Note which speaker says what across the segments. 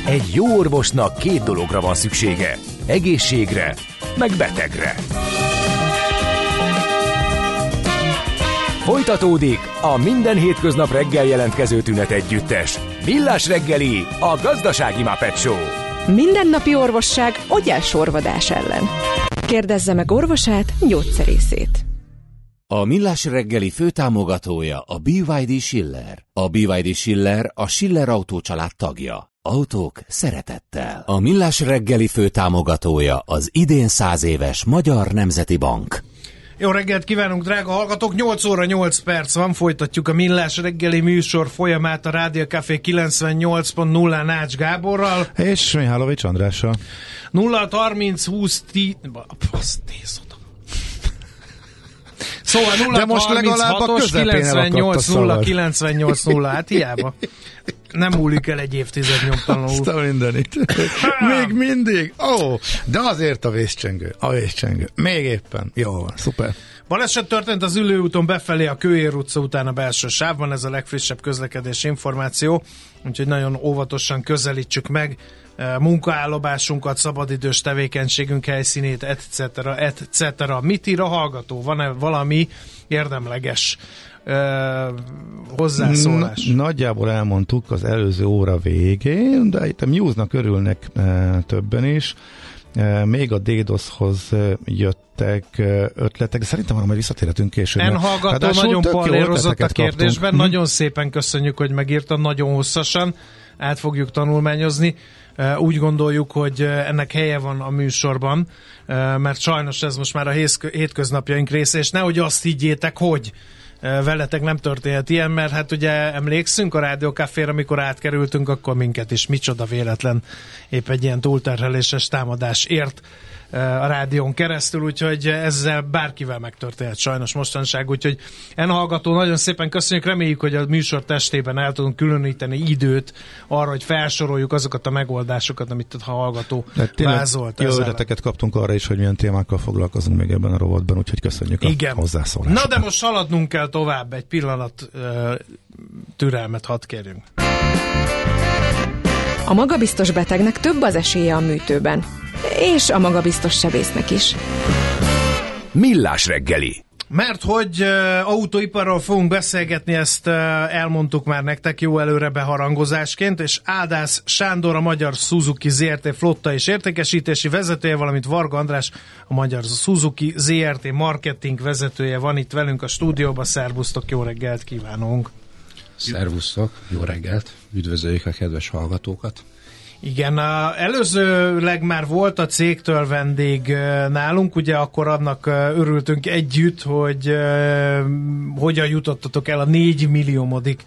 Speaker 1: Egy jó orvosnak 2 dologra van szüksége. Egészségre, meg betegre. Folytatódik a minden hétköznap reggel jelentkező tünet együttes. Millás reggeli, a gazdasági Muppet Show.
Speaker 2: Mindennapi orvosság ogyásorvadás ellen. Kérdezze meg orvosát, gyógyszerészét.
Speaker 3: A Millás reggeli főtámogatója a BYD Schiller. A BYD Schiller a Schiller Autó család tagja. Autók szeretettel. A Millás reggeli főtámogatója az idén 100 éves Magyar Nemzeti Bank.
Speaker 4: Jó reggelt kívánunk, drága hallgatók! 8 óra 8 perc van, folytatjuk a Millás reggeli műsor folyamát a Rádió Café 98.0 Nács Gáborral.
Speaker 5: És Mihálovics Andrással.
Speaker 4: 0-30-20-10... Szóval 0-36-os-98-0-98-0, hát hiába. Nem múlik el egy évtized nyomtalanul.
Speaker 5: Azt a mindenit. Még mindig. De azért a vészcsengő. Még éppen. Jó van, szuper.
Speaker 4: Baleset történt az Üllőúton befelé a Kőér utca után a belső sávban, ez a legfrissebb közlekedési információ, úgyhogy nagyon óvatosan közelítsük meg munkaállomásunkat, szabadidős tevékenységünk helyszínét, etc. Mit ír a hallgató? Van-e valami érdemleges hozzászólás?
Speaker 5: Nagyjából elmondtuk az előző óra végén, de itt a Muse-nak örülnek többen is. Még a DDoS-hoz jöttek ötletek, de szerintem már visszatérhetünk később.
Speaker 4: Hallgató nagyon pallérozott a kérdésben, nagyon szépen köszönjük, hogy megírta, nagyon hosszasan át fogjuk tanulmányozni. Úgy gondoljuk, hogy ennek helye van a műsorban, mert sajnos ez most már a hétköznapjaink része, és nehogy azt higgyétek, hogy veletek nem történhet ilyen, mert hát ugye emlékszünk a Rádió Cafére, amikor átkerültünk, akkor minket is micsoda véletlen épp egy ilyen túlterheléses támadás ért a rádión keresztül, úgyhogy ezzel bárkivel megtörténhet sajnos mostanság, úgyhogy hallgató, nagyon szépen köszönjük, reméljük, hogy a műsor testében el tudunk különíteni időt arra, hogy felsoroljuk azokat a megoldásokat, amit a hallgató vázolt.
Speaker 5: Jó ötleteket kaptunk arra is, hogy milyen témákkal foglalkozunk még ebben a rovatban, úgyhogy köszönjük a hozzászólást.
Speaker 4: Na de most haladnunk kell tovább, egy pillanat türelmet hadd kérjünk.
Speaker 2: A magabiztos betegnek több az esélye a műtőben. És a magabiztos sebésznek is.
Speaker 1: Millás reggeli.
Speaker 4: Mert hogy autóiparról fogunk beszélgetni, ezt elmondtuk már nektek jó előre beharangozásként, és Ádász Sándor, a Magyar Suzuki ZRT flotta és értékesítési vezetője, valamint Varga András, a Magyar Suzuki ZRT marketing vezetője van itt velünk a stúdióban. Szervusztok, jó reggelt kívánunk!
Speaker 6: Szervusztok, jó reggelt! Üdvözöljük a kedves hallgatókat!
Speaker 4: Igen, előzőleg már volt a cégtől vendég nálunk, ugye akkor annak örültünk együtt, hogy hogyan jutottatok el a 4 milliómodik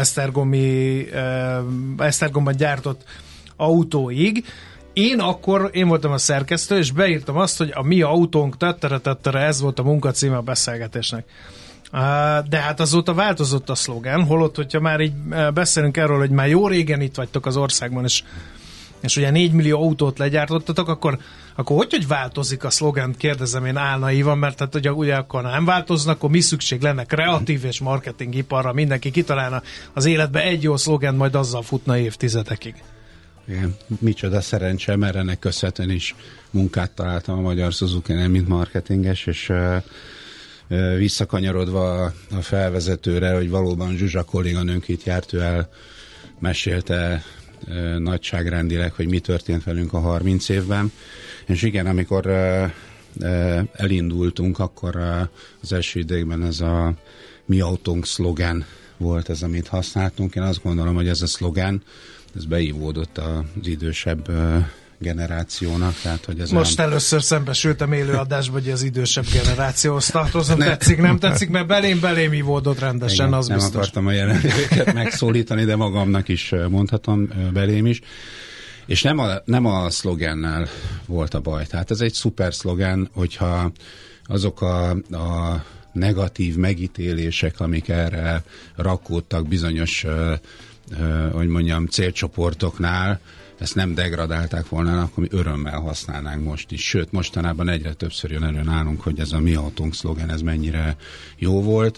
Speaker 4: Esztergomban gyártott autóig. Én voltam a szerkesztő, és beírtam azt, hogy a mi autónk tettere, ez volt a munkacíme a beszélgetésnek. De hát azóta változott a szlogán, holott, hogyha már így beszélünk erről, hogy már jó régen itt vagytok az országban, és ugye 4 millió autót legyártottatok, akkor hogy változik a szlogán, kérdezem én álnaívan, mert hát ugye akkor nem változnak, akkor mi szükség lenne kreatív és marketingiparra, mindenki kitalálna az életbe egy jó szlogán, majd azzal futna évtizedekig.
Speaker 6: Igen, micsoda szerencse, mert ennek köszönhetően is munkát találtam a Magyar Suzuki-nél, mint marketinges, és visszakanyarodva a felvezetőre, hogy valóban Zsuzsa kolléganőnk itt járt, ő mesélte nagyságrendileg, hogy mi történt velünk a 30 évben. És igen, amikor elindultunk, akkor az első idegben ez a mi autónk szlogán volt ez, amit használtunk. Én azt gondolom, hogy ez a szlogán, ez beívódott az idősebb generációnak. Tehát, hogy ez
Speaker 4: most először szembesültem élőadásban, hogy az idősebb generációhoz tartozom. Tetszik, nem tetszik, mert belém ivódott rendesen, igen, az
Speaker 6: nem
Speaker 4: biztos.
Speaker 6: Nem akartam a jelenlévőket megszólítani, de magamnak is mondhatom, belém is. És nem a szlogennel volt a baj. Tehát ez egy szuper szlogán, hogyha azok a negatív megítélések, amik erre rakódtak bizonyos, hogy mondjam, célcsoportoknál, ezt nem degradálták volna, akkor mi örömmel használnánk most is. Sőt, mostanában egyre többször jön elő nálunk, hogy ez a mi autónk szlogen, ez mennyire jó volt.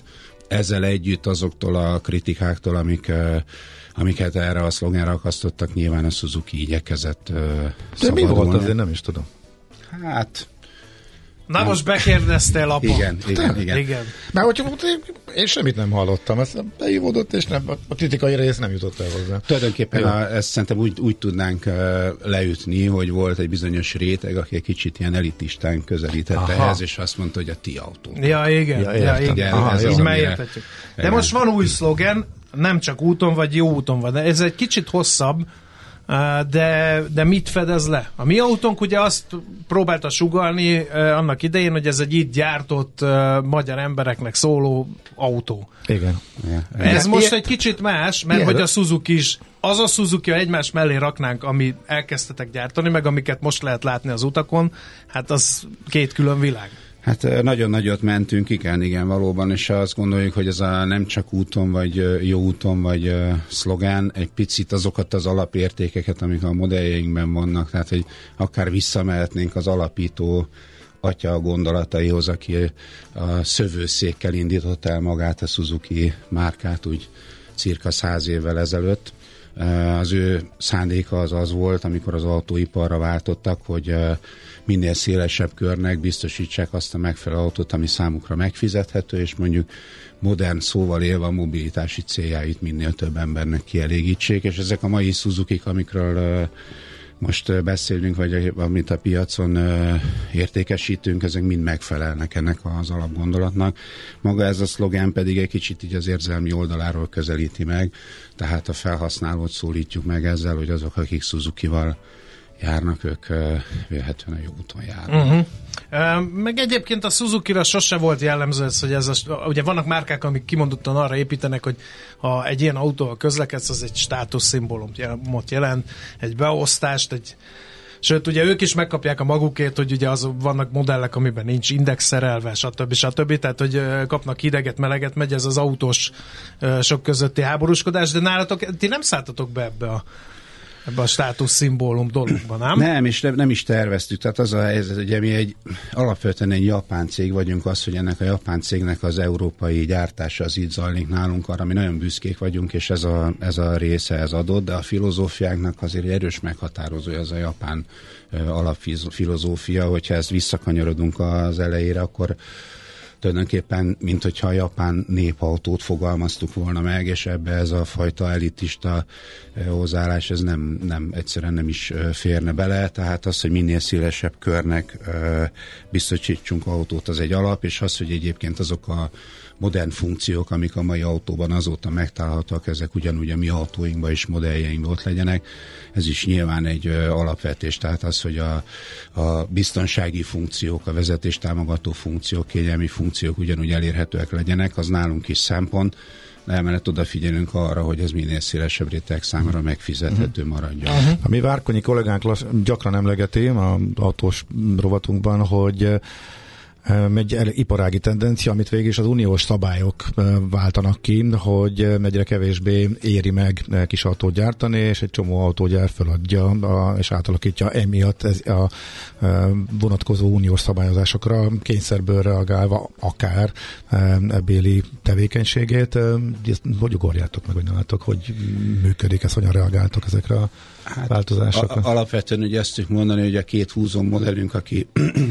Speaker 6: ezzel együtt azoktól a kritikáktól, amiket erre a szlogenra akasztottak, nyilván a Suzuki igyekezett
Speaker 5: szabadulni. De mi volt azért, nem is tudom.
Speaker 6: Hát...
Speaker 4: Na most bekérdeztél, apa.
Speaker 6: Igen.
Speaker 5: Mert hogyha én semmit nem hallottam, ezt beívódott, és nem, a kritikai rész nem jutott el hozzá.
Speaker 6: Tulajdonképpen ezt szerintem úgy tudnánk leütni, hogy volt egy bizonyos réteg, aki egy kicsit ilyen elitistán közelítette ehhez, és azt mondta, hogy a ti autó.
Speaker 4: Ja, igen. Így megértetjük. De most van új szlogen, nem csak úton vagy, jó úton van, de ez egy kicsit hosszabb, de mit fedez le? A mi autónk ugye azt próbálta sugallni annak idején, hogy ez egy itt gyártott magyar embereknek szóló autó.
Speaker 5: Igen.
Speaker 4: Ez most egy kicsit más, mert hogy a Suzuki is, az a Suzuki, ha egymás mellé raknánk, ami elkezdtetek gyártani, meg amiket most lehet látni az utakon, hát az két külön világ.
Speaker 6: Hát nagyon nagyot mentünk, igen, valóban, és azt gondoljuk, hogy ez a nem csak úton, vagy jó úton, vagy szlogán, egy picit azokat az alapértékeket, amik a modelljeinkben vannak, tehát, hogy akár visszamehetnénk az alapító atya gondolataihoz, aki a szövőszékkel indította el magát, a Suzuki márkát, úgy cirka 100 évvel ezelőtt. Az ő szándéka az volt, amikor az autóiparra váltottak, hogy minél szélesebb körnek biztosítsák azt a megfelelő autót, ami számukra megfizethető, és mondjuk modern szóval élve a mobilitási céljáit minél több embernek kielégítsék, és ezek a mai Suzukik, amikről most beszélünk, vagy amit a piacon értékesítünk, ezek mind megfelelnek ennek az alapgondolatnak. Maga ez a szlogán pedig egy kicsit így az érzelmi oldaláról közelíti meg, tehát a felhasználót szólítjuk meg ezzel, hogy azok, akik Suzukival járnak, ők vélhetően a jó úton járnak.
Speaker 4: Meg egyébként a Suzukira sose volt jellemző ez, hogy ugye vannak márkák, amik kimondottan arra építenek, hogy ha egy ilyen autóval közlekedsz, az egy státuszszimbólumot jelent, egy beosztást, sőt, ugye ők is megkapják a magukét, hogy ugye vannak modellek, amiben nincs index szerelve, stb. Tehát, hogy kapnak hideget, meleget, megy ez az autós sok közötti háborúskodás, de nálatok, ti nem szálltatok be ebbe a státuszszimbólum dologban, nem?
Speaker 6: Nem, és nem is terveztük. Tehát az a helyzet, hogy mi alapvetően egy japán cég vagyunk, az, hogy ennek a japán cégnek az európai gyártása az itt zajlik nálunk, arra mi nagyon büszkék vagyunk, és ez a része ez adott, de a filozófiánknak azért erős meghatározója az a japán alapfilozófia, hogyha ezt visszakanyarodunk az elejére, akkor tulajdonképpen, mint hogyha a japán népautót fogalmaztuk volna meg, és ebbe ez a fajta elitista hozzáállás, ez egyszerűen nem is férne bele, tehát az, hogy minél szélesebb körnek biztosítsunk autót, az egy alap, és az, hogy egyébként azok a modern funkciók, amik a mai autóban azóta megtalálhatóak, ezek ugyanúgy a mi autóinkban és modelljeinkben ott legyenek. Ez is nyilván egy alapvetés, tehát az, hogy a biztonsági funkciók, a vezetéstámogató funkciók, kényelmi funkciók ugyanúgy elérhetőek legyenek, az nálunk is szempont, de emellett odafigyelünk arra, hogy ez minél szélesebb réteg számára megfizethető maradjon.
Speaker 5: A mi várkonyi kollégánk gyakran emlegeti az autós rovatunkban, hogy egy iparági tendencia, amit végig is az uniós szabályok váltanak ki, hogy egyre kevésbé éri meg kis autót gyártani, és egy csomó autógyár feladja és átalakítja emiatt a vonatkozó uniós szabályozásokra, kényszerből reagálva akár ebbéli tevékenységét. Hogy ugorjátok meg, hogy nálatok, hogy működik ez, hogyan reagáltok ezekre a változásokra?
Speaker 6: Alapvetően ugye ezt tudjuk mondani, hogy a két húzó modellünk, aki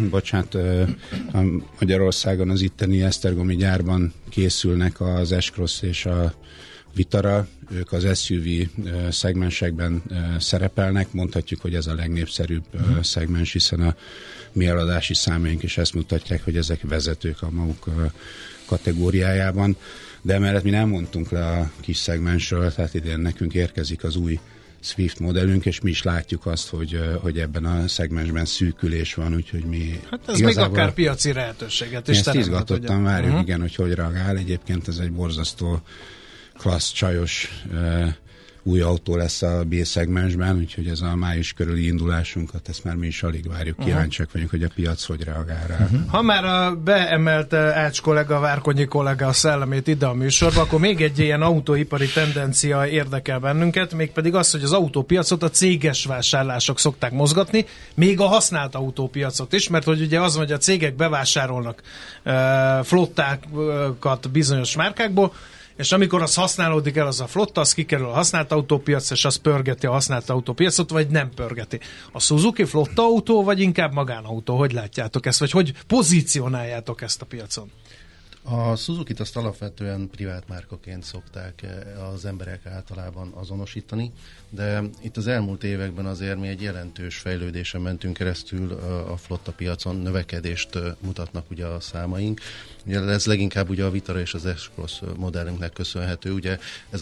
Speaker 6: Magyarországon az itteni Esztergomi gyárban készülnek, az S-Cross és a Vitara, ők az SUV szegmensekben szerepelnek, mondhatjuk, hogy ez a legnépszerűbb szegmens, hiszen a mi eladási számaink is ezt mutatják, hogy ezek vezetők a maguk kategóriájában, de emellett mi nem mondtunk le a kis szegmensről, tehát idén nekünk érkezik az új Swift modellünk, és mi is látjuk azt, hogy ebben a szegmensben szűkülés van, úgyhogy mi...
Speaker 4: Hát ez még akár piaci lehetőséget is
Speaker 6: teremtett. Ezt izgatottan várjuk, igen, hogy reagál. Egyébként ez egy borzasztó klassz, csajos új autó lesz a B-szegmensben, úgyhogy ez a május körüli indulásunkat, ezt már mi is alig várjuk, kíváncsiak vagyunk, hogy a piac hogy reagál rá.
Speaker 4: Ha már beemelte Ács kollega, Várkonyi kollega a szellemét ide a műsorba, akkor még egy ilyen autóipari tendencia érdekel bennünket, mégpedig az, hogy az autópiacot a céges vásárlások szokták mozgatni, még a használt autópiacot is, mert hogy ugye az, hogy a cégek bevásárolnak flottákat bizonyos márkákból, és amikor az használódik el az a flotta, az kikerül a használt autópiac, és az pörgeti a használt autópiacot, vagy nem pörgeti. A Suzuki flotta autó, vagy inkább magánautó? Hogy látjátok ezt, vagy hogy pozícionáljátok ezt a piacon?
Speaker 7: A Suzukit azt alapvetően privát márkaként szokták az emberek általában azonosítani, de itt az elmúlt években azért mi egy jelentős fejlődésen mentünk keresztül a flotta piacon, növekedést mutatnak ugye a számaink. Ugye ez leginkább ugye a Vitara és az S-Cross modellünknek köszönhető, ugye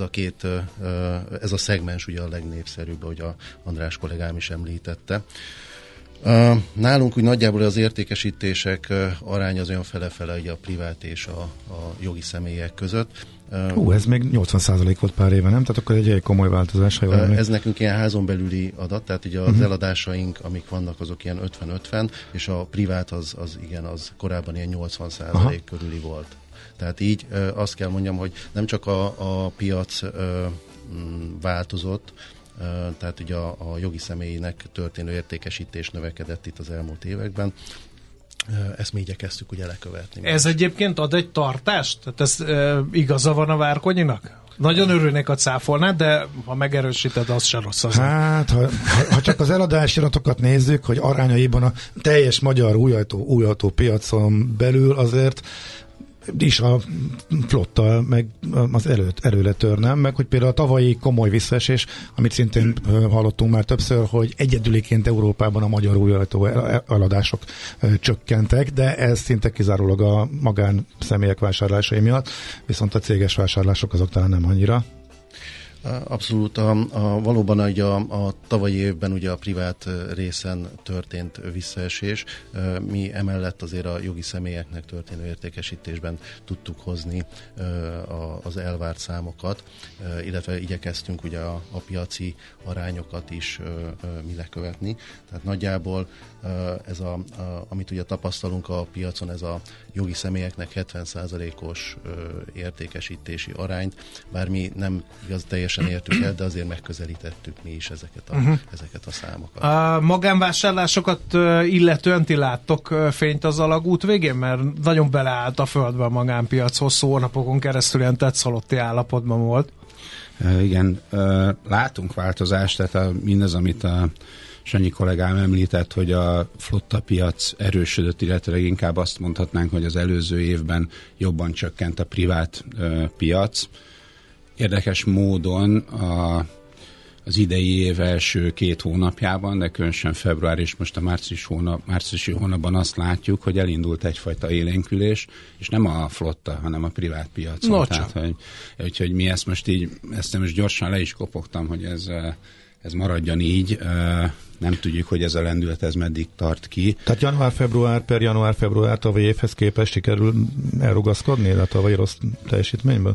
Speaker 7: ez a szegmens ugye a legnépszerűbb, ahogy a András kollégám is említette. Nálunk úgy nagyjából az értékesítések arány az olyan fele-fele ugye a privát és a jogi személyek között.
Speaker 5: Ez még 80% volt pár éve, nem? Tehát akkor egy komoly változás.
Speaker 7: Ez nekünk ilyen házon belüli adat, tehát ugye az eladásaink, amik vannak, azok ilyen 50-50, és a privát az korábban ilyen 80% körüli volt. Tehát így azt kell mondjam, hogy nem csak a piac változott, tehát ugye a jogi személynek történő értékesítés növekedett itt az elmúlt években. Ezt mi igyekeztük ugye lekövetni.
Speaker 4: Ez egyébként ad egy tartást? Tehát ez igaza van a Várkonyinak? Nagyon örülnék, hogy cáfolnád, de ha megerősíted, az se rossz.
Speaker 5: Hát, ha csak az eladási iratokat nézzük, hogy arányaiban a teljes magyar új autó piacon belül azért is a flotta meg az előle törnem, meg hogy például a tavalyi komoly visszaesés, amit szintén hallottunk már többször, hogy egyedüliként Európában a magyar új autó eladások csökkentek, de ez szinte kizárólag a magán személyek vásárlásai miatt, viszont a céges vásárlások azok talán nem annyira.
Speaker 7: Abszolút. Valóban a tavalyi évben ugye a privát részen történt visszaesés. Mi emellett azért a jogi személyeknek történő értékesítésben tudtuk hozni az elvárt számokat, illetve igyekeztünk ugye a piaci arányokat is mi lekövetni. Tehát nagyjából ez amit ugye tapasztalunk a piacon, ez a jogi személyeknek 70%-os értékesítési arányt, bár mi nem igaz teljesen értük el, de azért megközelítettük mi is ezeket a számokat.
Speaker 4: A magánvásárlásokat illetően ti láttok fényt az alagút végén? Mert nagyon beleállt a földbe a magánpiac, hosszú hónapokon keresztül ilyen tetszalotti állapotban volt.
Speaker 6: Igen, látunk változást, tehát mindez, amit a Sanyi kollégám említett, hogy a flotta piac erősödött, illetve inkább azt mondhatnánk, hogy az előző évben jobban csökkent a privát piac. Érdekes módon az idei év első 2 hónapjában, de különösen február és most a márciusi hónapban azt látjuk, hogy elindult egyfajta élénkülés, és nem a flotta, hanem a privát piacon. Tehát, hogy mi ezt most gyorsan le is kopogtam, hogy ez maradjon így. Nem tudjuk, hogy ez a lendület ez meddig tart ki.
Speaker 5: Tehát január-február tavalyi évhez képest sikerül elrugaszkodni a tavalyi rossz teljesítményből?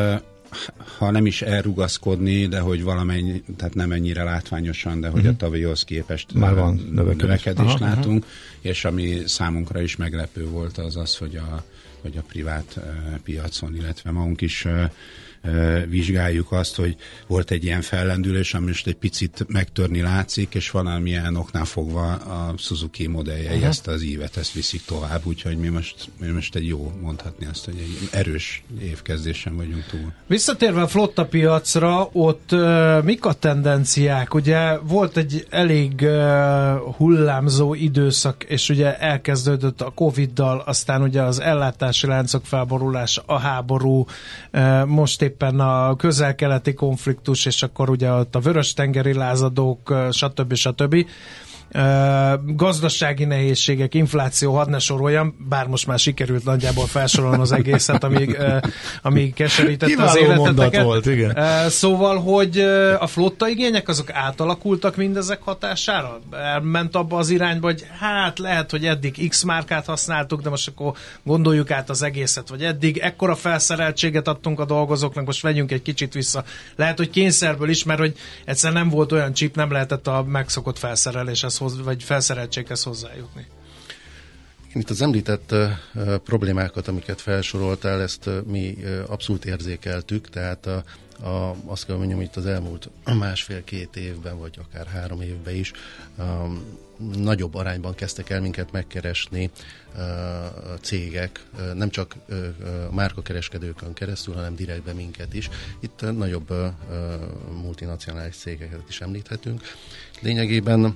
Speaker 6: Ha nem is elrugaszkodni, de hogy valamennyi, tehát nem ennyire látványosan, de hogy a tavalyhoz képest
Speaker 5: már van
Speaker 6: növekedést látunk, és ami számunkra is meglepő volt az, hogy a privát piacon, illetve magunk is vizsgáljuk azt, hogy volt egy ilyen fellendülés, ami most egy picit megtörni látszik, és valamilyen oknál fogva a Suzuki modelljei ezt az ívet, ezt viszik tovább, úgyhogy mi most egy jó mondhatni azt, hogy egy erős évkezdésen vagyunk túl.
Speaker 4: Visszatérve a flotta piacra, ott mik a tendenciák? Ugye volt egy elég hullámzó időszak, és ugye elkezdődött a Covid-dal, aztán ugye az ellátási láncok felborulása, a háború, most éppen a közel-keleti konfliktus, és akkor ugye ott a vörös-tengeri lázadók, stb. gazdasági nehézségek, infláció, hadd ne soroljam, bár most már sikerült nagyjából felsorolni az egészet, amíg keserítette az életeteket.
Speaker 5: Volt, igen.
Speaker 4: Szóval, hogy a flotta igények azok átalakultak mindezek hatására? Elment abba az irányba, hogy hát lehet, hogy eddig X márkát használtuk, de most akkor gondoljuk át az egészet, vagy eddig ekkora felszereltséget adtunk a dolgozóknak, most vegyünk egy kicsit vissza. Lehet, hogy kényszerből is, mert hogy egyszer nem volt olyan chip, nem lehetett a megszokott felszereléshez vagy felszereltséghez hozzájutni.
Speaker 7: Itt az említett problémákat, amiket felsoroltál, ezt mi abszolút érzékeltük, tehát azt kell mondjam, itt az elmúlt 1,5-2 évben, vagy akár 3 évben is nagyobb arányban kezdtek el minket megkeresni cégek, nem csak márkakereskedőkön keresztül, hanem direktben minket is. Itt nagyobb multinacionális cégeket is említhetünk. Lényegében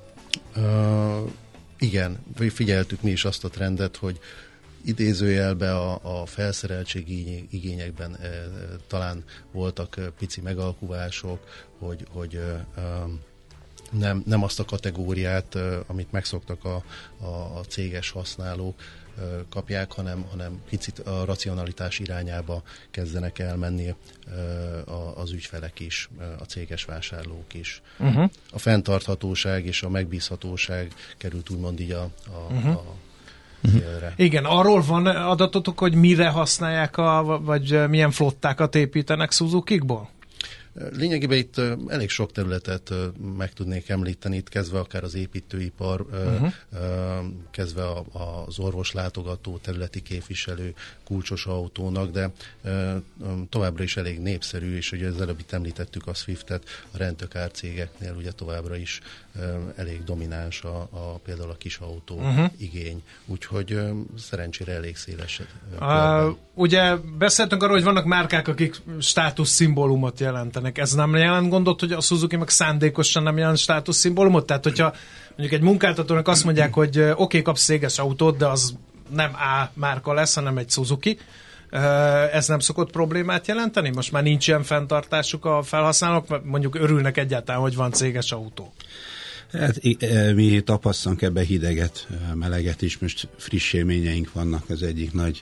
Speaker 7: igen, figyeltük mi is azt a trendet, hogy idézőjelben a felszereltségi igényekben talán voltak pici megalkuvások, hogy nem azt a kategóriát, amit megszoktak a céges használók kapják, hanem picit a racionalitás irányába kezdenek elmenni az ügyfelek is, a céges vásárlók is. Uh-huh. A fenntarthatóság és a megbízhatóság került úgymond így a célre.
Speaker 4: Igen, arról van adatotok, hogy mire használják, vagy milyen flottákat építenek Suzuki-kból?
Speaker 7: Lényegében itt elég sok területet meg tudnék említeni, itt kezdve akár az építőipar, kezdve az orvoslátogató, területi képviselő, kulcsos autónak, de továbbra is elég népszerű, és ugye az előbb itt említettük a Swiftet, a rent-a-car cégeknél ugye továbbra is elég domináns például a kis autó igény, úgyhogy szerencsére elég széles.
Speaker 4: Ugye beszéltünk arról, hogy vannak márkák, akik státuszszimbólumot jelentenek. Ez nem jelent gondot, hogy a Suzuki meg szándékosan nem jelent státuszszimbólumot? Tehát, hogyha mondjuk egy munkáltatónak azt mondják, hogy oké, kapsz céges autót, de az nem A márka lesz, hanem egy Suzuki, ez nem szokott problémát jelenteni? Most már nincs ilyen fenntartásuk a felhasználók, mondjuk örülnek egyáltalán, hogy van céges autó.
Speaker 6: Hát mi tapasztalunk ebbe hideget, meleget is, most friss élményeink vannak, az egyik nagy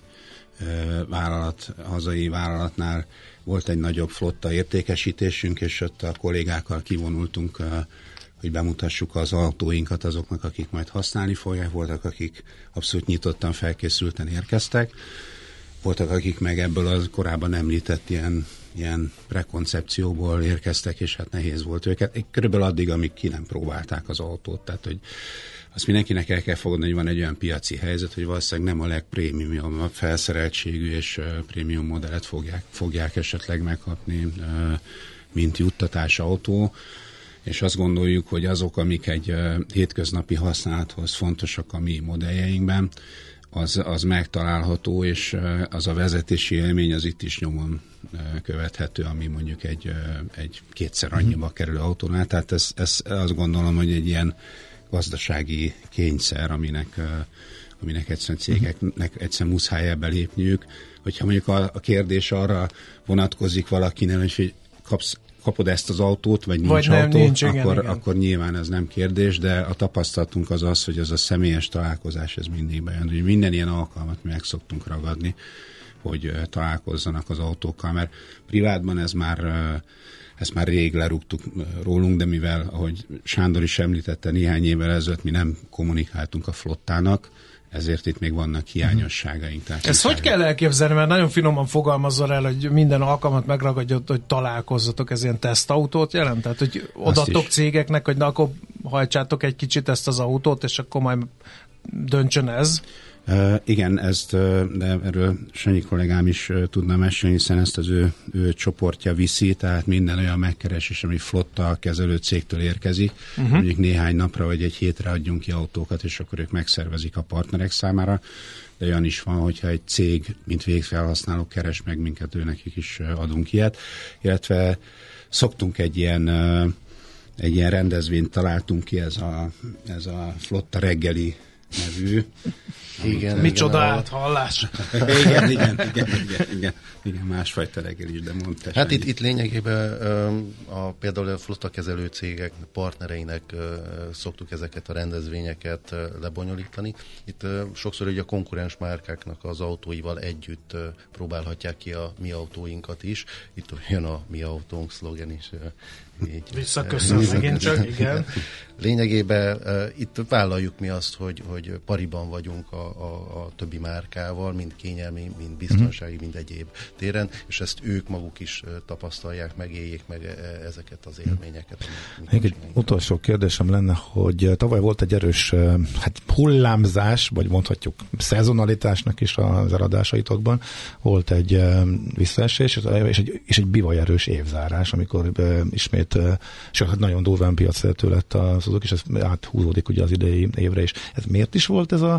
Speaker 6: hazai vállalatnál volt egy nagyobb flotta értékesítésünk, és ott a kollégákkal kivonultunk, hogy bemutassuk az autóinkat azoknak, akik majd használni fogják. Voltak, akik abszolút nyitottan, felkészülten érkeztek. Voltak, akik meg ebből az korábban említett ilyen prekoncepcióból érkeztek, és hát nehéz volt őket. Körülbelül addig, amíg ki nem próbálták az autót. Tehát, hogy azt mindenkinek el kell fogadni, hogy van egy olyan piaci helyzet, hogy valószínűleg nem a legprémium, a felszereltségű és prémium modellet fogják esetleg megkapni, mint juttatás autó, és azt gondoljuk, hogy azok, amik egy hétköznapi használathoz fontosak a mi modelljeinkben, az megtalálható, és az a vezetési élmény az itt is nyomon követhető, ami mondjuk egy kétszer annyiba kerül autónál. Tehát ez azt gondolom, hogy egy ilyen gazdasági kényszer, aminek egyszerűen cégeknek egyszerűen muszáj ebbe lépniük. Hogyha mondjuk a kérdés arra vonatkozik valakinél, hogy kapod ezt az autót, vagy nincs autó, akkor nyilván ez nem kérdés, de a tapasztalatunk az, hogy az a személyes találkozás ez mindig bejön. Hogy minden ilyen alkalmat mi meg szoktunk ragadni, hogy találkozzanak az autókkal, mert privátban ezt már rég lerúgtuk rólunk, de mivel, ahogy Sándor is említette, néhány évvel ezelőtt mi nem kommunikáltunk a flottának, ezért itt még vannak hiányosságaink.
Speaker 4: Ezt hogy kell elképzelni, mert nagyon finoman fogalmazzal el, hogy minden alkalmat megragadjott, hogy találkozzatok, ez ilyen tesztautót jelent? Tehát, hogy odaadtok cégeknek, hogy na, akkor hajtsátok egy kicsit ezt az autót, és akkor majd döntsön ez?
Speaker 6: Igen, de erről Sanyi kollégám is tudna mesélni, hiszen ezt az ő csoportja viszi, tehát minden olyan megkeresés, ami flotta kezelő cégtől érkezik, mondjuk néhány napra vagy egy hétre adjunk ki autókat, és akkor ők megszervezik a partnerek számára, de olyan is van, hogyha egy cég, mint végfelhasználó keres meg minket, nekik is adunk ilyet, illetve szoktunk egy ilyen rendezvényt találtunk ki, ez a flotta reggeli nevű.
Speaker 4: Igen, micsoda áthallás.
Speaker 6: Igen, másfajta reggel is, de mondta.
Speaker 7: Hát itt lényegében például a flottakezelő cégek partnereinek szoktuk ezeket a rendezvényeket lebonyolítani. Itt sokszor ugye a konkurens márkáknak az autóival együtt próbálhatják ki a mi autóinkat is. Itt jön a mi autónk szlogen is.
Speaker 4: Visszaköszön megint csak, igen.
Speaker 7: Lényegében itt vállaljuk mi azt, hogy pariban vagyunk a többi márkával, mind kényelmi, mind biztonsági, mind egyéb téren, és ezt ők maguk is tapasztalják, megéljék meg ezeket az élményeket.
Speaker 5: Egy utolsó kérdésem lenne, hogy tavaly volt egy erős hullámzás, vagy mondhatjuk szezonalitásnak is az eladásaitokban. Volt egy visszaesés, és egy bivajerős évzárás, amikor ismét és nagyon durván piacszerető lett a Suzuki, és ez áthúzódik ugye az idei évre is. Ez miért is volt ez a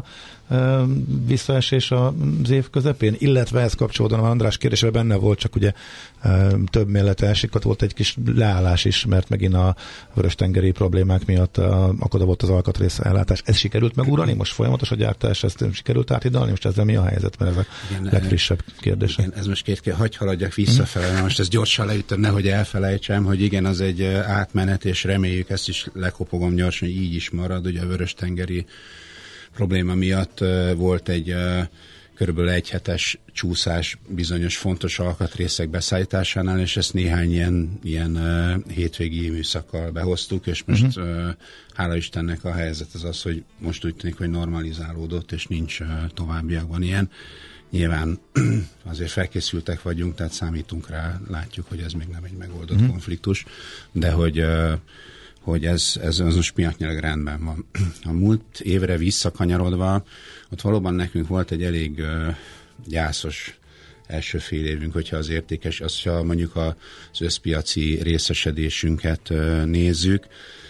Speaker 5: visszaesés az év közepén? Illetve ez kapcsolódóan András kérdésében benne volt, csak ugye több mérlete esik, ott volt egy kis leállás is, mert megint a vörös-tengeri problémák miatt akkor volt az alkatrész ellátás. Ez sikerült megúrani? Most folyamatos a gyártás, ezt sikerült áthidalni? Most ezzel mi a helyzet? Mert ez a legfrissebb kérdése.
Speaker 6: Igen, ez most hagy haladjak visszafele, mert most ezt gyorsan leütöm, nehogy elfelejtsem, hogy igen, az egy átmenet, és reméljük, ezt is lekopogom gyorsan, hogy így is marad. Ugye a vörös-tengeri probléma miatt volt egy körülbelül egy hetes csúszás bizonyos fontos alkatrészek beszállításánál, és ezt néhány ilyen hétvégi műszakkal behoztuk, és most hála Istennek a helyzet az, hogy most úgy tűnik, hogy normalizálódott, és nincs továbbiakban ilyen. Nyilván azért felkészültek vagyunk, tehát számítunk rá, látjuk, hogy ez még nem egy megoldott konfliktus, de hogy ez most pillanatnyilag rendben van. A múlt évre visszakanyarodva, ott valóban nekünk volt egy elég gyászos első fél évünk, hogyha az értékes, ha mondjuk az összpiaci részesedésünket nézzük.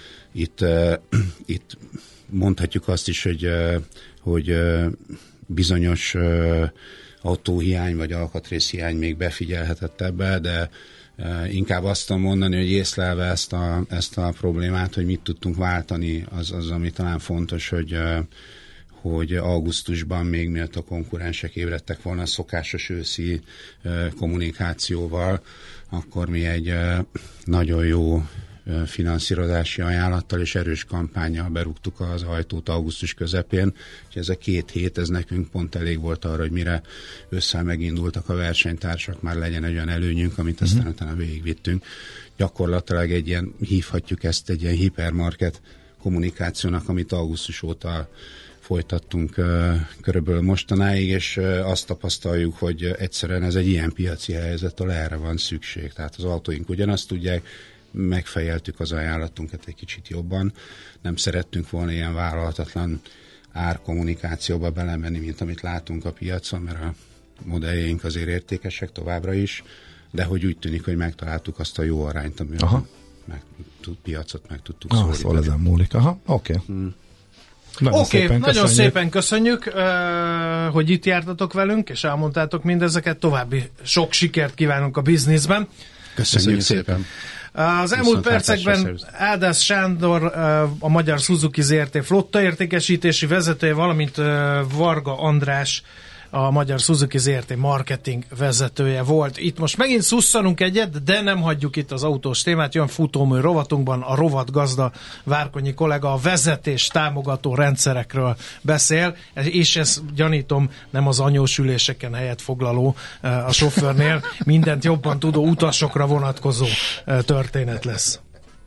Speaker 6: Itt mondhatjuk azt is, hogy bizonyos autóhiány vagy alkatrészhiány még befigyelhetett ebbe, de inkább azt tudom mondani, hogy észlelve ezt a problémát, hogy mit tudtunk váltani, az ami talán fontos, hogy augusztusban még mielőtt a konkurensek ébredtek volna a szokásos őszi kommunikációval, akkor mi egy nagyon jó finanszírozási ajánlattal és erős kampánnyal berúgtuk az ajtót augusztus közepén, és ez a 2 hét, ez nekünk pont elég volt arra, hogy mire össze megindultak a versenytársak, már legyen egy olyan előnyünk, amit aztán utána végigvittünk. Gyakorlatilag hívhatjuk ezt egy ilyen hipermarket kommunikációnak, amit augusztus óta folytattunk körülbelül mostanáig, és azt tapasztaljuk, hogy egyszerűen ez egy ilyen piaci helyzet, ahol erre van szükség. Tehát az autóink ugyanazt tudják, megfejeltük az ajánlatunkat egy kicsit jobban. Nem szerettünk volna ilyen vállalhatatlan árkommunikációba belemenni, mint amit látunk a piacon, mert a modelljeink azért értékesek továbbra is, de hogy úgy tűnik, hogy megtaláltuk azt a jó arányt, amivel piacot meg tudtuk szólítani.
Speaker 5: Szóval ezen múlik. Oké.
Speaker 4: Nagyon szépen köszönjük, hogy itt jártatok velünk, és elmondtátok mindezeket. További sok sikert kívánunk a bizniszben.
Speaker 6: Köszönjük szépen.
Speaker 4: Az elmúlt percekben Ádász Sándor, a Magyar Suzuki Zrt. flottaértékesítési vezetője, valamint Varga András, a Magyar Suzuki Zrt. Marketing vezetője volt. Itt most megint szusszanunk egyet, de nem hagyjuk itt az autós témát. Jön futómű rovatunkban a rovatgazda Várkonyi kollega a vezetés támogató rendszerekről beszél, és ezt gyanítom nem az anyós üléseken helyet foglaló a sofőrnél, mindent jobban tudó utasokra vonatkozó történet lesz.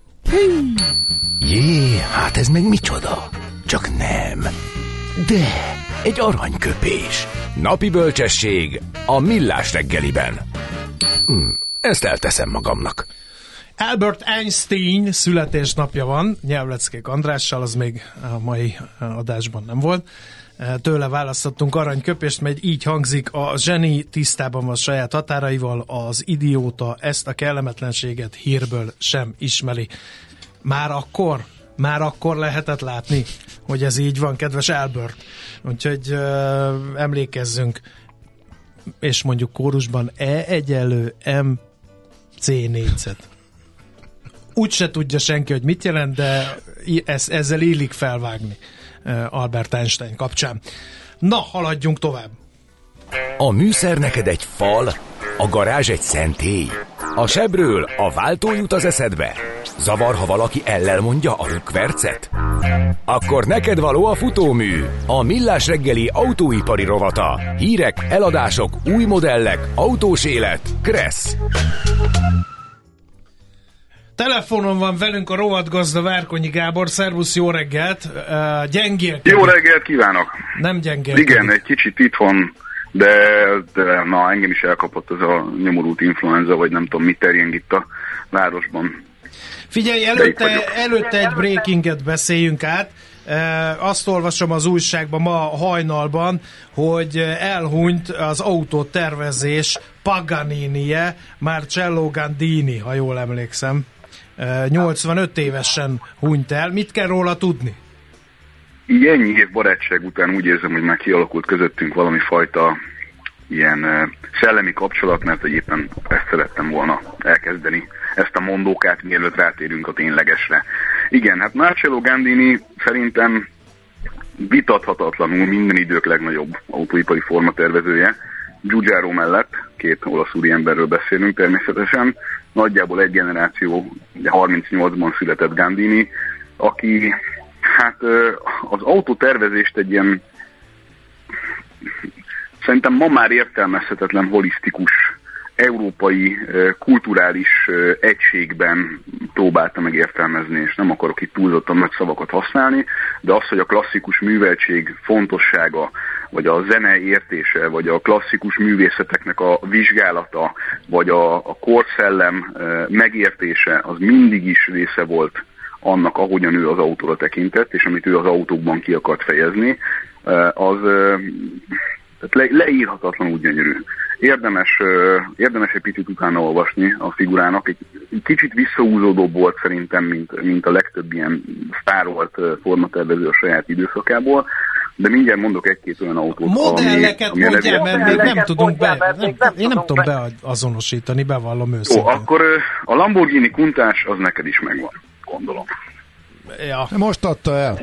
Speaker 1: Jé, hát ez meg micsoda? Csak nem. De egy aranyköpés. Napi bölcsesség a Millás reggeliben. Ezt elteszem magamnak.
Speaker 4: Albert Einstein születésnapja van, Nyelvleckék Andrással, az még a mai adásban nem volt. Tőle választottunk aranyköpést, mert így hangzik: a zseni tisztában van saját határaival, az idióta ezt a kellemetlenséget hírből sem ismeri. Már akkor lehetett látni, hogy ez így van, kedves Albert. Úgyhogy emlékezzünk, és mondjuk kórusban E=MC4. Úgy se tudja senki, hogy mit jelent, de ezzel illik felvágni Albert Einstein kapcsán. Na, haladjunk tovább.
Speaker 1: A műszer neked egy fal, a garázs egy szentély. A sebről a váltó jut az eszedbe. Zavar, ha valaki ellel mondja a rükvercet? Akkor neked való a futómű, a Millás reggeli autóipari rovata. Hírek, eladások, új modellek, autós élet. Kressz.
Speaker 4: Telefonon van velünk a rovatgazda Várkonyi Gábor. Szervusz, jó reggelt! Gyengélkedik.
Speaker 8: Jó reggelt kívánok!
Speaker 4: Nem gyengélkedik.
Speaker 8: Igen, egy kicsit itthon, de na, engem is elkapott ez a nyomorult influenza, vagy nem tudom, mit terjeng itt a városban.
Speaker 4: Figyelj, előtte egy breakinget beszéljünk át. Azt olvasom az újságban ma hajnalban, hogy elhunyt az autótervezés Paganini-je, Marcello Gandini, ha jól emlékszem. 85 évesen hunyt el. Mit kell róla tudni?
Speaker 8: Így ennyi év barátság után úgy érzem, hogy már kialakult közöttünk valami fajta ilyen szellemi kapcsolat, mert hogy éppen ezt szerettem volna elkezdeni, ezt a mondókát, mielőtt rátérünk a ténylegesre. Igen, hát Marcello Gandini szerintem vitathatatlanul minden idők legnagyobb autóipari formatervezője. Giugiaro mellett, két olasz úriemberről beszélünk természetesen, nagyjából egy generáció, 38-ban született Gandini, aki hát az autótervezést egy ilyen szerintem ma már értelmezhetetlen holisztikus európai kulturális egységben próbálta meg értelmezni, és nem akarok itt túlzottan nagy szavakat használni, de az, hogy a klasszikus műveltség fontossága, vagy a zene értése, vagy a klasszikus művészeteknek a vizsgálata, vagy a korszellem megértése, az mindig is része volt annak, ahogyan ő az autóra tekintett, és amit ő az autókban ki akart fejezni, az leírhatatlanul gyönyörű. Érdemes egy picit utána olvasni a figurának. Egy kicsit visszahúzódóbb volt szerintem, mint a legtöbb ilyen sztárolt formatervező a saját időszakából, de mindjárt mondok egy-két olyan autót.
Speaker 4: Modelleket mondjál, mert még nem tudunk én nem tudom beazonosítani, bevallom őszintén.
Speaker 8: Ó, akkor a Lamborghini Countach az neked is megvan, gondolom.
Speaker 5: Ja. Most adta el.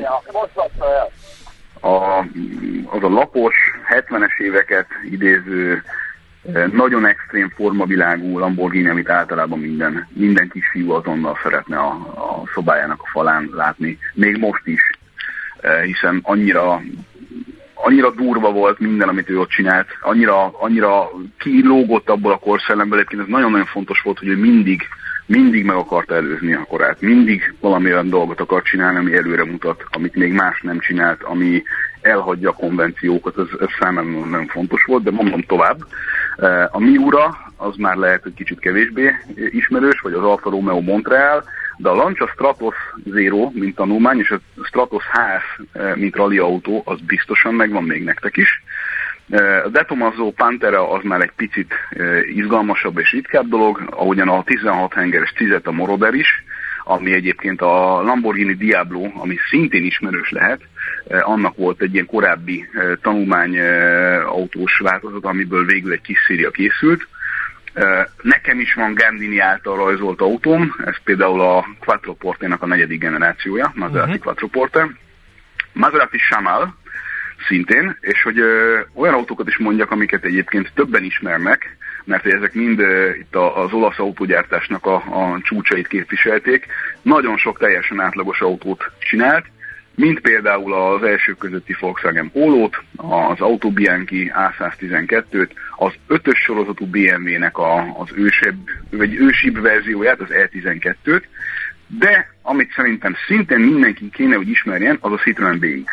Speaker 8: Az a lapos, 70-es éveket idéző, nagyon extrém formavilágú Lamborghini, amit általában minden kisfiú azonnal szeretne a szobájának a falán látni, még most is, hiszen annyira durva volt minden, amit ő ott csinált, annyira kilógott abból a korszellemből. Egyébként ez nagyon-nagyon fontos volt, hogy ő mindig meg akarta előzni a korát. Mindig valami olyan dolgot akar csinálni, ami előre mutat, amit még más nem csinált, ami elhagyja a konvenciókat, ez számára nagyon fontos volt, de mondom tovább. A Miura az már lehet, hogy kicsit kevésbé ismerős, vagy az Alfa Romeo Montreal, de a Lancia Stratos Zero, mint tanulmány, és a Stratos HS, mint rally autó, az biztosan megvan még nektek is. A De Tomaso Pantera az már egy picit izgalmasabb és ritkább dolog, ahogyan a 16 hengeres Cizeta Moroder is, ami egyébként a Lamborghini Diablo, ami szintén ismerős lehet, annak volt egy ilyen korábbi tanulmány autós változat, amiből végül egy kis széria készült. Nekem is van Gandini által rajzolt autóm, ez például a Quattroporte-nak a 4. generációja, Maserati Quattroporte. Maserati Chamal szintén, és hogy olyan autókat is mondjak, amiket egyébként többen ismernek, mert ezek mind itt az olasz autógyártásnak a csúcsait képviselték. Nagyon sok teljesen átlagos autót csinált, mint például az első közötti Volkswagen Polót, az Auto Bianchi A112-t, az 5-ös sorozatú BMW-nek az ősibb verzióját, az E12-t, de amit szerintem szintén mindenki kéne, hogy ismerjen, az a Citroën BX.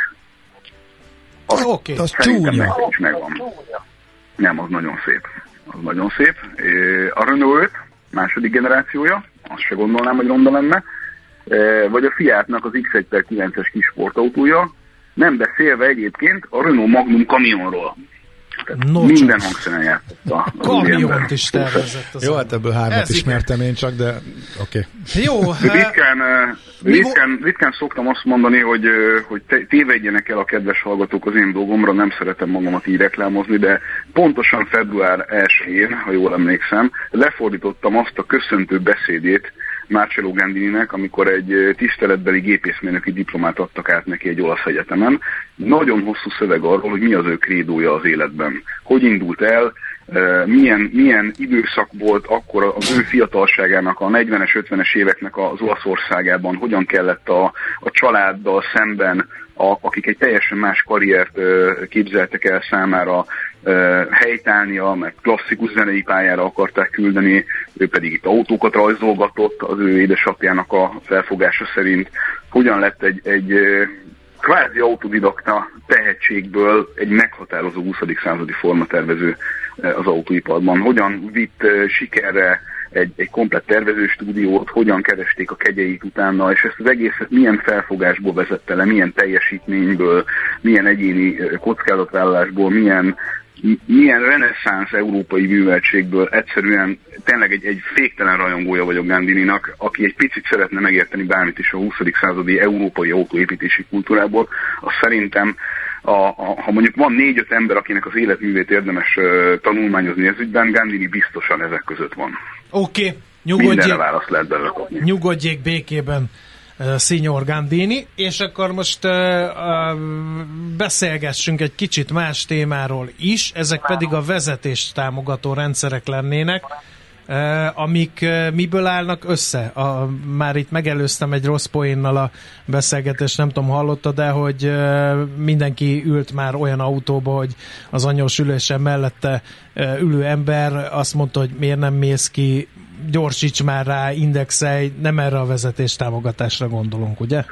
Speaker 5: Az csúnya.
Speaker 8: Is megvan. Nem, az nagyon szép. A Renault 5, második generációja, azt se gondolnám, hogy ronda lenne. Vagy a Fiatnak az X1/9-es kis sportautója, nem beszélve egyébként a Renault Magnum kamionról. Minden hangszeren játszott a
Speaker 4: kamiont is tervezett.
Speaker 5: Jó, hát ebből 3 ismertem én csak, de oké.
Speaker 4: Jó.
Speaker 8: Ritkán szoktam azt mondani, hogy tévedjenek el a kedves hallgatók az én dolgomra, nem szeretem magamat így reklámozni, de pontosan február 1-én, ha jól emlékszem, lefordítottam azt a köszöntő beszédét Marcello Gandininek, amikor egy tiszteletbeli gépészmérnöki diplomát adtak át neki egy olasz egyetemen. Nagyon hosszú szöveg arról, hogy mi az ő krédója az életben. Hogy indult el, milyen időszak volt akkor az ő fiatalságának, a 40-es, 50-es éveknek az Olaszországában, hogyan kellett a családdal szemben, akik egy teljesen más karriert képzeltek el számára, helytállnia, mert klasszikus zenei pályára akarták küldeni, ő pedig itt autókat rajzolgatott az ő édesapjának a felfogása szerint. Hogyan lett egy kvázi autodidakta tehetségből egy meghatározó 20. századi formatervező az autóiparban. Hogyan vitt sikerre egy komplett tervezőstúdiót, hogyan keresték a kegyeit utána, és ezt az egészet milyen felfogásból vezette le, milyen teljesítményből, milyen egyéni kockázatvállalásból, milyen reneszánsz európai műveltségből. Egyszerűen tényleg egy féktelen rajongója vagyok Gandininak, aki egy picit szeretne megérteni bármit is a 20. századi európai autóépítési kultúrából. Azt szerintem, ha mondjuk van 4-5 ember, akinek az életművét érdemes tanulmányozni ez ügyben, Gandini biztosan ezek között van.
Speaker 4: Oké,
Speaker 8: mindenre választ lehet belőle kapni.
Speaker 4: Nyugodjék békében, Signor Gandini, és akkor most beszélgessünk egy kicsit más témáról is, ezek pedig a vezetést támogató rendszerek lennének, amik miből állnak össze? Már itt megelőztem egy rossz poénnal a beszélgetést, nem tudom, hallottad, de hogy mindenki ült már olyan autóba, hogy az anyós ülésen mellette ülő ember azt mondta, hogy miért nem mész ki, gyorsíts már rá, indexelj, nem erre a vezetés támogatásra gondolunk, ugye?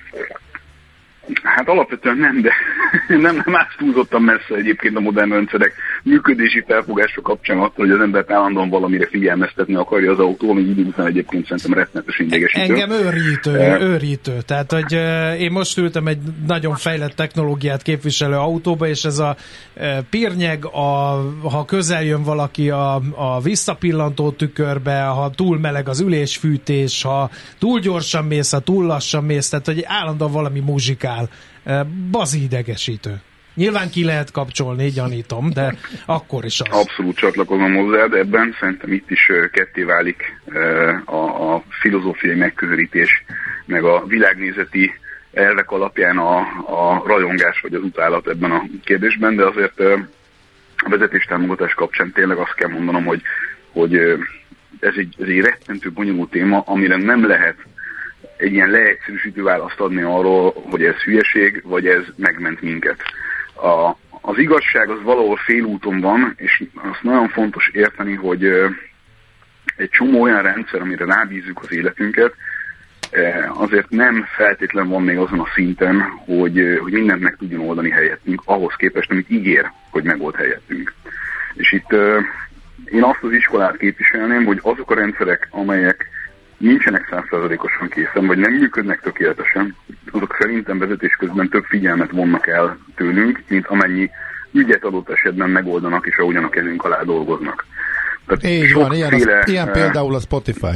Speaker 8: Hát alapvetően nem, de nem más túlzottan messze egyébként a modern rendszerek működési felfogása kapcsán attól, hogy az embert állandóan valamire figyelmeztetni akarja az autó, ami idő után egyébként szerintem rettenetes idegesítő.
Speaker 4: Engem őrítő. Tehát, hogy én most ültem egy nagyon fejlett technológiát képviselő autóba, és ez a pirnyeg, ha közel jön valaki a visszapillantó tükörbe, ha túl meleg az ülésfűtés, ha túl gyorsan mész, ha túl lassan mész, tehát hogy állandóan valami muzsikál. Bazi idegesítő. Nyilván ki lehet kapcsolni, gyanítom, de akkor is az.
Speaker 8: Abszolút csatlakozom hozzá, de ebben szerintem itt is ketté válik a filozófiai megközelítés, meg a világnézeti elvek alapján a rajongás vagy az utálat ebben a kérdésben, de azért a vezetéstámogatás kapcsán tényleg azt kell mondanom, hogy ez egy rettentő bonyolult téma, amire nem lehet egy ilyen leegyszerűsítő választ adni arról, hogy ez hülyeség, vagy ez megment minket. Az igazság az valahol félúton van, és azt nagyon fontos érteni, hogy egy csomó olyan rendszer, amire rábízzuk az életünket, azért nem feltétlen van még azon a szinten, hogy mindent meg tudjon oldani helyettünk, ahhoz képest, amit ígér, hogy megold helyettünk. És itt én azt az iskolát képviselném, hogy azok a rendszerek, amelyek nincsenek 100%-osan készen, vagy nem működnek tökéletesen, azok szerintem vezetés közben több figyelmet vonnak el tőlünk, mint amennyi ügyet adott esetben megoldanak, és ahogyan a kezünk alá dolgoznak. Tehát
Speaker 5: így van, ilyen például a Spotify.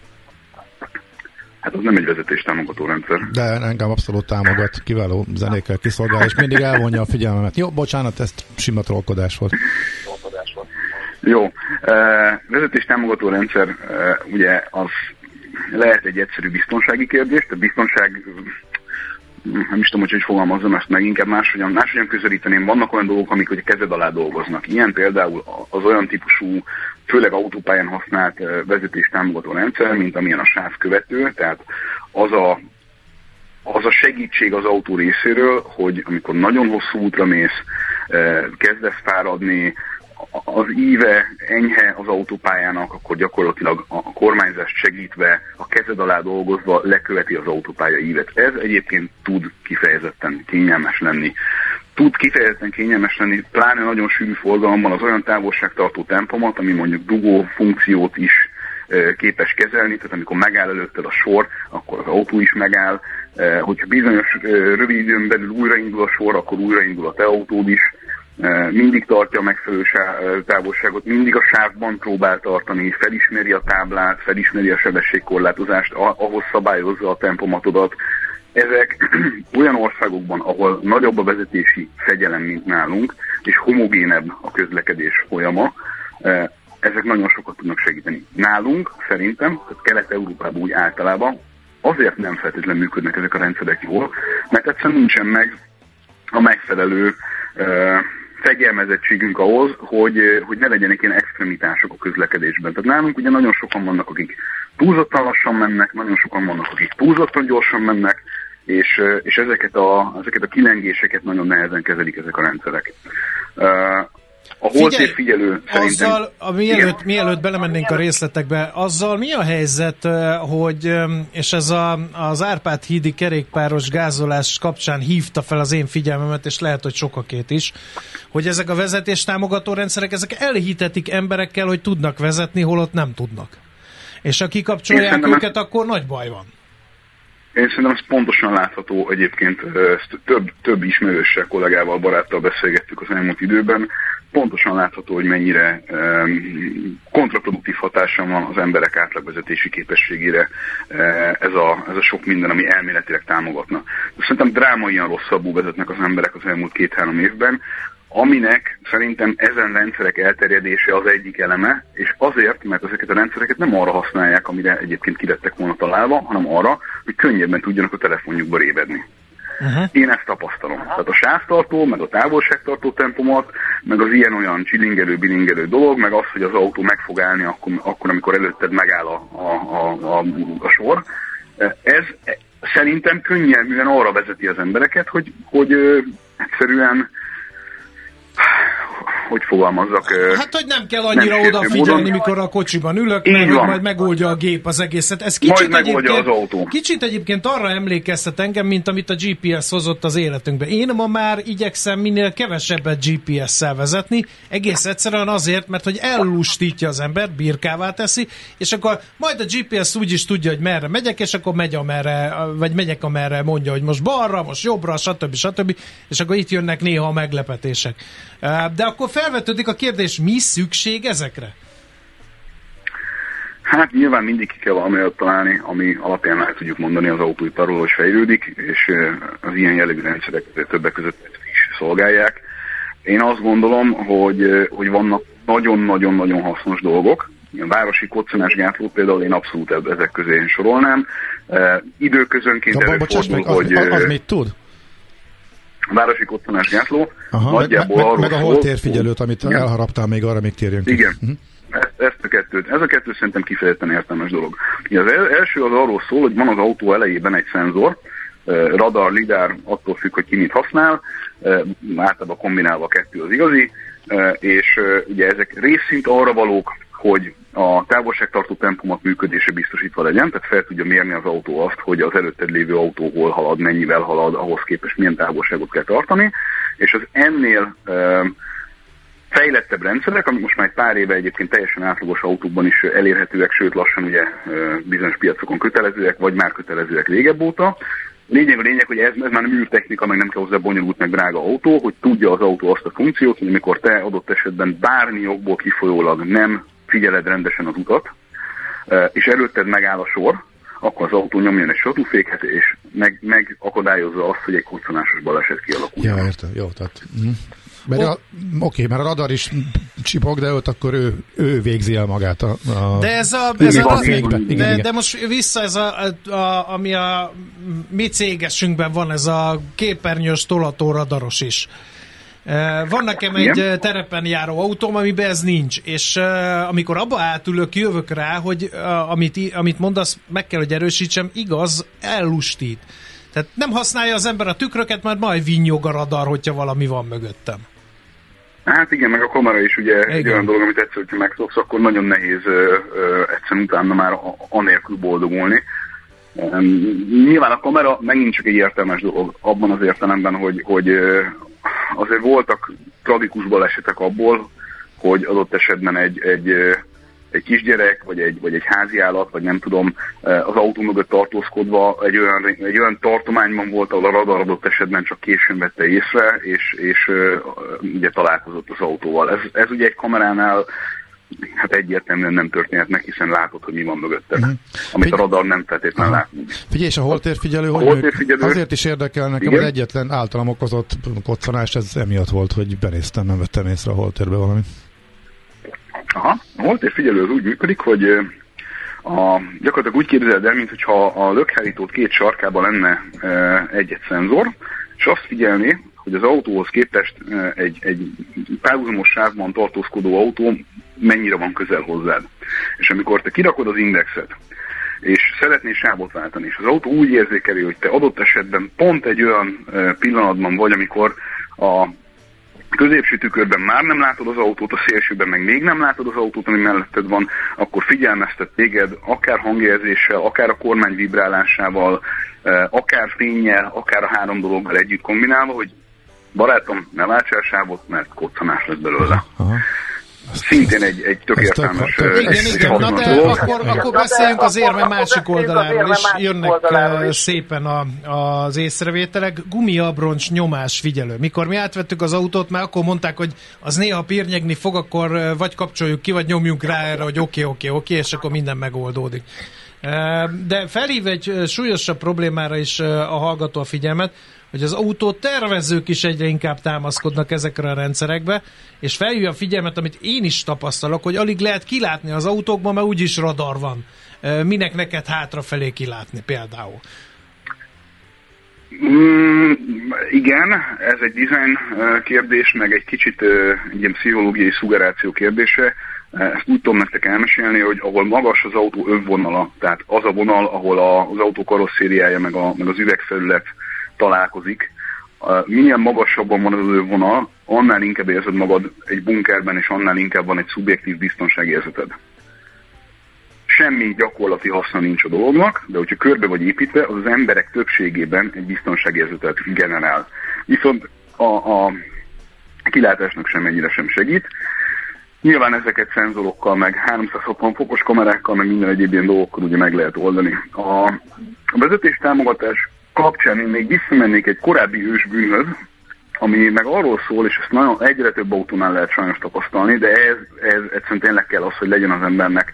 Speaker 8: Hát az nem egy vezetéstámogató rendszer.
Speaker 5: De engem abszolút támogat, kiváló zenékkel kiszolgál, és mindig elvonja a figyelmemet. Jó, bocsánat, ez sima trollkodás volt.
Speaker 8: Jó, vezetéstámogató rendszer ugye az lehet egy egyszerű biztonsági kérdés, tehát biztonság, nem is tudom, hogy fogalmazzam ezt meg, inkább máshogyan közelíteném. Vannak olyan dolgok, amik hogy a kezed alá dolgoznak. Ilyen például az olyan típusú, főleg autópályán használt vezetéstámogató rendszer, mint amilyen a sávkövető, tehát az a segítség az autó részéről, hogy amikor nagyon hosszú útra mész, kezdesz fáradni, az íve enyhe az autópályának, akkor gyakorlatilag a kormányzást segítve, a kezed alá dolgozva leköveti az autópálya ívet. Ez egyébként tud kifejezetten kényelmes lenni. Pláne nagyon sűrű forgalomban az olyan távolságtartó tempomat, ami mondjuk dugó funkciót is képes kezelni, tehát amikor megáll előtted a sor, akkor az autó is megáll. Hogyha bizonyos rövid időn belül újraindul a sor, akkor újraindul a te autód is. Mindig tartja a megfelelő távolságot, mindig a sávban próbál tartani, felismeri a táblát, felismeri a sebességkorlátozást, ahhoz szabályozza a tempomatodat. Ezek olyan országokban, ahol nagyobb a vezetési fegyelem, mint nálunk, és homogénebb a közlekedés folyama, ezek nagyon sokat tudnak segíteni. Nálunk szerintem, tehát Kelet-Európában úgy általában azért nem feltétlenül működnek ezek a rendszerek jól, mert egyszerűen nincsen meg a megfelelő fegyelmezettségünk ahhoz, hogy ne legyenek ilyen extremitások a közlekedésben. Tehát nálunk ugye nagyon sokan vannak, akik túlzottan lassan mennek, nagyon sokan vannak, akik túlzottan gyorsan mennek, és ezeket a kilengéseket nagyon nehezen kezelik ezek a rendszerek. A holtérfigyelő szerintem...
Speaker 4: Azzal, mielőtt belemennénk a részletekbe, azzal mi a helyzet, hogy, és ez az Árpád-hídi kerékpáros gázolás kapcsán hívta fel az én figyelmemet, és lehet, hogy sokakét is, hogy ezek a vezetéstámogató rendszerek, ezek elhitetik emberekkel, hogy tudnak vezetni, holott nem tudnak. És ha kikapcsolják őket, akkor nagy baj van.
Speaker 8: Én szerintem ez pontosan látható egyébként, ezt több ismerőssel, kollégával, baráttal beszélgettük az elmúlt időben, pontosan látható, hogy mennyire kontraproduktív hatása van az emberek átlagvezetési képességére ez a sok minden, ami elméletileg támogatna. Szerintem drámaian rosszabbul vezetnek az emberek az elmúlt 2-3 évben, aminek szerintem ezen rendszerek elterjedése az egyik eleme, és azért, mert ezeket a rendszereket nem arra használják, amire egyébként ki lettek volna találva, hanem arra, hogy könnyebben tudjanak a telefonjukba révedni. Én ezt tapasztalom. Tehát a sávtartó, meg a távolságtartó tempomat, meg az ilyen-olyan csilingelő-bilingelő dolog, meg az, hogy az autó meg fog állni akkor amikor előtted megáll a sor, ez szerintem könnyelműen arra vezeti az embereket, hogy egyszerűen hogy fogalmazzak...
Speaker 4: Hát, hogy nem kell annyira odafigyelni, mikor a kocsiban ülök, mert majd megoldja a gép az egészet. Ez kicsit egyébként arra emlékeztet engem, mint amit a GPS hozott az életünkbe. Én ma már igyekszem minél kevesebbet GPS-szel vezetni, egész egyszerűen azért, mert hogy ellustítja az embert, birkává teszi, és akkor majd a GPS úgy is tudja, hogy merre megyek, és akkor megy amerre, vagy megyek amerre mondja, hogy most balra, most jobbra, stb. És akkor itt jönnek néha a meglepetések. De akkor felvetődik a kérdés, mi szükség ezekre?
Speaker 8: Hát nyilván mindig ki kell valami találni, ami alapján el tudjuk mondani az autóiparról, hogy fejlődik, és az ilyen jellegű rendszerek többek között is szolgálják. Én azt gondolom, hogy vannak nagyon-nagyon-nagyon hasznos dolgok. A városi koccanásgátlót például én abszolút ezek közé sorolnám. Időközönként előfordul, hogy...
Speaker 5: Az mit tud?
Speaker 8: Városi koccanásgátló.
Speaker 5: Nagyjából meg a holtérfigyelőt, amit elharaptál még arra, még térjünk ki.
Speaker 8: Igen. Ez a kettő szerintem kifejezetten értelmes dolog. Az első az arról szól, hogy van az autó elejében egy szenzor, radar, lidár, attól függ, hogy ki mit használ, általában kombinálva a kettő az igazi, és ugye ezek részint arra valók, hogy a távolságtartó tempomat működése biztosítva legyen, tehát fel tudja mérni az autó azt, hogy az előtted lévő autó hol halad, mennyivel halad, ahhoz képest milyen távolságot kell tartani, és az ennél fejlettebb rendszerek, amik most már egy pár éve egyébként teljesen átlagos autókban is elérhetőek, sőt lassan ugye bizonyos piacokon kötelezőek, vagy már kötelezőek régebb óta. Lényeg, hogy ez már nem űrtechnika, meg nem kell hozzá bonyolult, meg drága autó, hogy tudja az autó azt a funkciót, hogy amikor te adott esetben bármi okból kifolyólag nem figyeled rendesen az utat, és előtted megáll a sor, akkor az autó nyomjon egy satúféket, és megakadályozza azt, hogy egy koccanásos baleset kialakuljon.
Speaker 5: Ja, értem. Jó, tehát... Oké, mert a radar is csipog, de ott akkor ő végzi el magát
Speaker 4: de most vissza ez ami a mi cégesünkben van, ez a képernyős tolató radaros is. Van nekem egy terepen járó autóm, amiben ez nincs, és amikor abba átülök, jövök rá, hogy amit mondasz, meg kell, hogy erősítsem, igaz, ellustít. Tehát nem használja az ember a tükröket, mert majd vinnyog a radar, hogyha valami van mögöttem.
Speaker 8: Hát igen, meg a kamera is ugye egy olyan dolog, amit egyszer, hogyha megszoksz, akkor nagyon nehéz egyszerűen utána már anélkül boldogulni. Nyilván a kamera megint csak egy értelmes dolog abban az értelemben, hogy azért voltak tragikus balesetek abból, hogy adott esetben egy kisgyerek, vagy egy háziállat, vagy nem tudom, az autó mögött tartózkodva egy olyan tartományban volt, ahol a radar adott esetben csak későn vette észre, és ugye találkozott az autóval. Ez ugye egy kameránál hát egyértelműen nem történhet meg, hiszen látod, hogy mi van mögötted, amit a radar nem feltétlenül lát.
Speaker 5: Figyelj, és a holtérfigyelő, azért is érdekel nekem, az egyetlen általam okozott koccanás, ez emiatt volt, hogy benéztem, nem vettem észre a holtérbe valamit.
Speaker 8: Aha, a holtérfigyelő az úgy működik, hogy gyakorlatilag úgy képzeld el, mintha a lökhárítót két sarkában lenne egy szenzor, és azt figyelni, hogy az autóhoz képest egy párhuzamos sávban tartózkodó autó mennyire van közel hozzád. És amikor te kirakod az indexet, és szeretnél sávot váltani, és az autó úgy érzékeli, hogy te adott esetben pont egy olyan pillanatban vagy, amikor a középső tükörben már nem látod az autót, a szélsőben meg még nem látod az autót, ami melletted van, akkor figyelmeztet téged, akár hangjelzéssel, akár a kormány vibrálásával, akár fénnyel, akár a három dologgal együtt kombinálva, hogy barátom, ne váltsál sávot, mert koccanás lesz belőle. Aha. Szintén egy tök értelmes...
Speaker 4: Igen. Na de akkor beszéljünk az érme másik oldaláról is. Jönnek szépen az észrevételek. Gumiabroncs nyomás figyelő. Mikor mi átvettük az autót, már akkor mondták, hogy az néha pirnyegni fog, akkor vagy kapcsoljuk ki, vagy nyomjunk rá erre, hogy oké, és akkor minden megoldódik. De felhív egy súlyosabb problémára is a hallgató a figyelmet, hogy az autó tervezők is egyre inkább támaszkodnak ezekre a rendszerekbe, és felhívja a figyelmet, amit én is tapasztalok, hogy alig lehet kilátni az autókban, mert úgyis radar van. Minek neked hátrafelé kilátni például?
Speaker 8: Igen, ez egy design kérdés, meg egy kicsit egy ilyen pszichológiai szugeráció kérdése. Ezt úgy tudom nektek elmesélni, hogy ahol magas az autó övvonala, tehát az a vonal, ahol az autó karosszériája meg az üvegfelület találkozik, minél magasabban van az övvonal, annál inkább érzed magad egy bunkerben, és annál inkább van egy szubjektív biztonságérzeted. Semmi gyakorlati haszna nincs a dolognak, de hogyha körbe vagy építve, az emberek többségében egy biztonságérzetet generál. Viszont a kilátásnak sem ennyire sem segít. Nyilván ezeket szenzorokkal, meg 360 fokos kamerákkal, meg minden egyéb ilyen dolgokkal ugye meg lehet oldani. A vezetés támogatás kapcsán én még visszamennék egy korábbi ősbűnhöz, ami meg arról szól, és ezt nagyon egyre több autónál lehet sajnos tapasztalni, de ez egyszerűen tényleg kell az, hogy legyen az embernek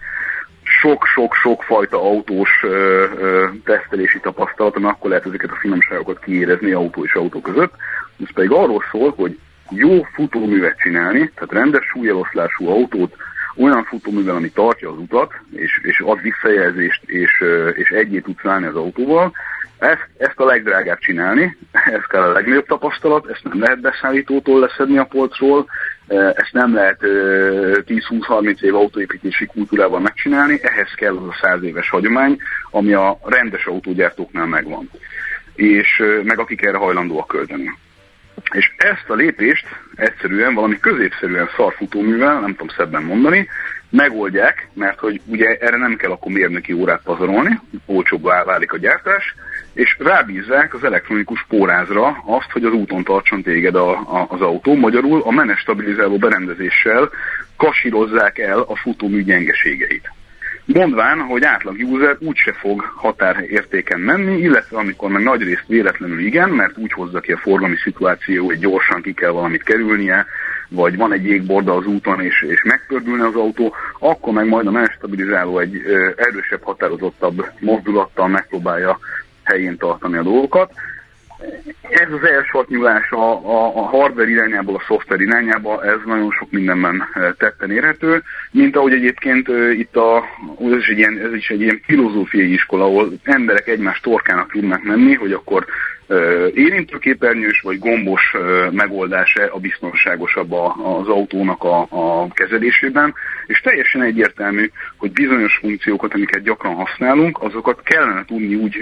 Speaker 8: sok fajta autós tesztelési tapasztalat, ami akkor lehet ezeket a finomságokat kiérezni autó és autó között. Ez pedig arról szól, hogy jó futóművet csinálni, tehát rendes súlyeloszlású autót, olyan futóművel, ami tartja az utat, és ad visszajelzést, és egyé tudsz állni az autóval. Ezt a legdrágább csinálni, ez kell a legnagyobb tapasztalat, ezt nem lehet beszállítótól leszedni a polcról, ezt nem lehet 10-20-30 év autóépítési kultúrában megcsinálni, ehhez kell az a 100 éves hagyomány, ami a rendes autógyártóknál megvan, és meg akik erre hajlandóak költeni. És ezt a lépést egyszerűen valami középszerűen szarfutóművel, nem tudom szebben mondani, megoldják, mert hogy ugye erre nem kell akkor mérnöki órát pazarolni, olcsóbbá válik a gyártás, és rábízzák az elektronikus pórázra azt, hogy az úton tartson téged az autó. Magyarul a menetstabilizáló berendezéssel kasírozzák el a futómű gyengeségeit. Mondván, hogy átlag user úgyse fog határértéken menni, illetve amikor meg nagyrészt véletlenül igen, mert úgy hozza ki a forgalmi szituáció, hogy gyorsan ki kell valamit kerülnie, vagy van egy jégborda az úton, és megpördülne az autó, akkor meg majd a menetstabilizáló egy erősebb, határozottabb mozdulattal megpróbálja helyén tartani a dolgokat. Ez az elsatnyulás a hardware irányából a szoftver irányába, ez nagyon sok mindenben tetten érhető, mint ahogy egyébként itt ez is egy ilyen filozófiai iskola, ahol emberek egymás torkának tudnak menni, hogy akkor érintőképernyős vagy gombos megoldás a biztonságosabb az autónak a kezelésében, és teljesen egyértelmű, hogy bizonyos funkciókat, amiket gyakran használunk, azokat kellene tudni úgy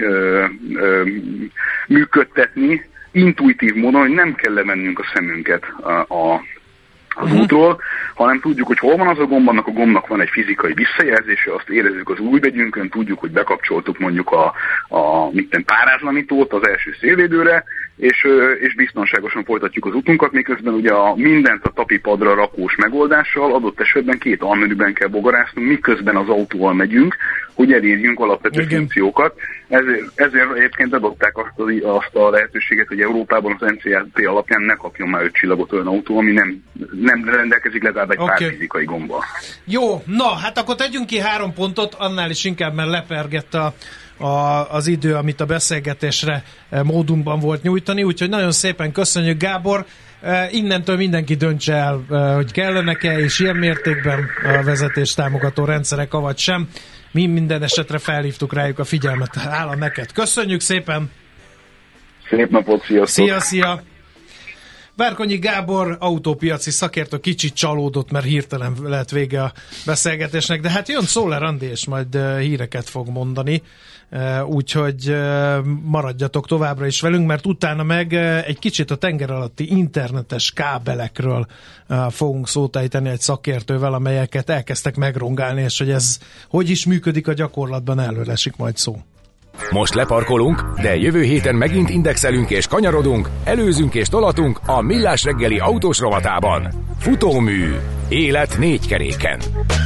Speaker 8: működtetni, intuitív módon, hogy nem kell lemennünk a szemünket az útról, hanem tudjuk, hogy hol van az a gomb, annak a gombnak van egy fizikai visszajelzése, azt érezzük az újbegyünkön, tudjuk, hogy bekapcsoltuk mondjuk a párázlanítót az első szélvédőre, és biztonságosan folytatjuk az utunkat, miközben ugye mindent a tapipadra rakós megoldással adott esetben 2 almenüben kell bogarásznunk, miközben az autóval megyünk, hogy elérjünk alapvető funkciókat. Ezért egyébként adották azt a lehetőséget, hogy Európában az NCAP alapján ne kapjon már 5 csillagot olyan autó, ami nem rendelkezik legalább egy pár fizikai gombbal.
Speaker 4: Jó, na, hát akkor tegyünk ki 3 pontot, annál is inkább, mert lepergett az idő, amit a beszélgetésre módunkban volt nyújtani, úgyhogy nagyon szépen köszönjük, Gábor. Innentől mindenki döntse el, hogy kellenek-e és ilyen mértékben a vezetés támogató rendszerek, avagy sem. Mi minden esetre felhívtuk rájuk a figyelmet. Hála neked. Köszönjük szépen!
Speaker 8: Szép napot, sziasztok!
Speaker 4: Szia! Várkonyi Gábor, autópiaci szakértő, kicsit csalódott, mert hirtelen lett vége a beszélgetésnek, de hát jön Szoller Andi, és majd híreket fog mondani, úgyhogy maradjatok továbbra is velünk, mert utána meg egy kicsit a tenger alatti internetes kábelekről fogunk szót ejteni egy szakértővel, amelyeket elkezdtek megrongálni, és hogy ez hogy is működik a gyakorlatban, erről esik majd szó.
Speaker 1: Most leparkolunk, de jövő héten megint indexelünk és kanyarodunk, előzünk és tolatunk a Millás reggeli autós rovatában. Futómű. Élet 4 keréken.